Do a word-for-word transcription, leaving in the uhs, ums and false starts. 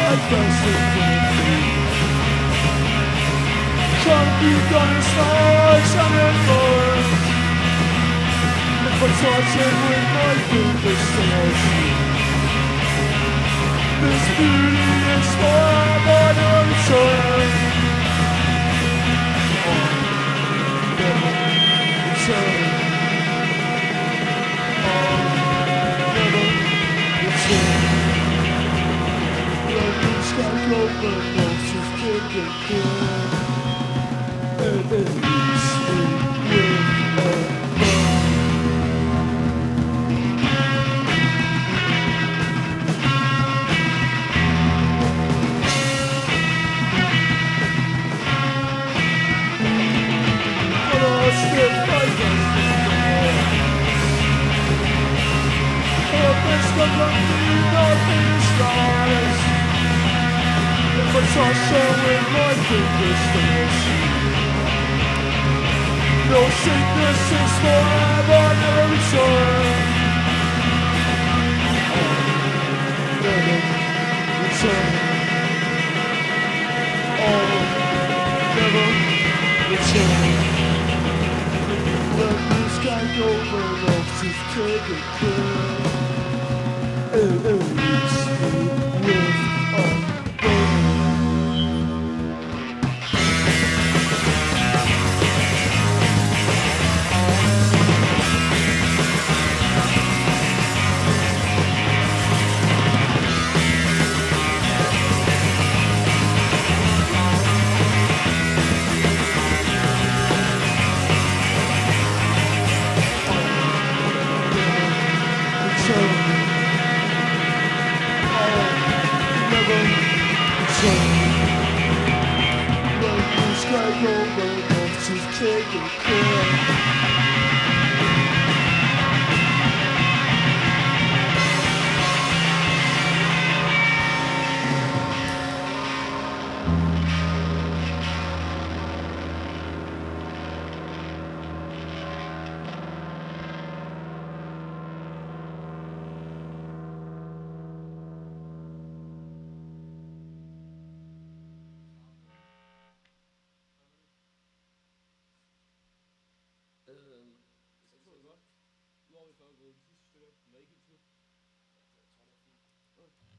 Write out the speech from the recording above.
Deep on his heart, and forth. If I touch it with my fingers, then I'll see. This beauty is forever to return. Oh, never return. Oh, never return. Let me sky over, no, just kick it clear. And it leaves me with a burn. But I'll still fight us before. I'll fix the lonely, nothing stars. If I touch her with my fingers, then I'll see. No sickness is forever, never return. Oh, never return. Oh, never return. Let this guy go, but I'll just take it clear. It leaves me with a burn. Take it clear. Nu har vi før gået den sidste stykke af, den er ikke helt slut. Jeg tror, det er fint.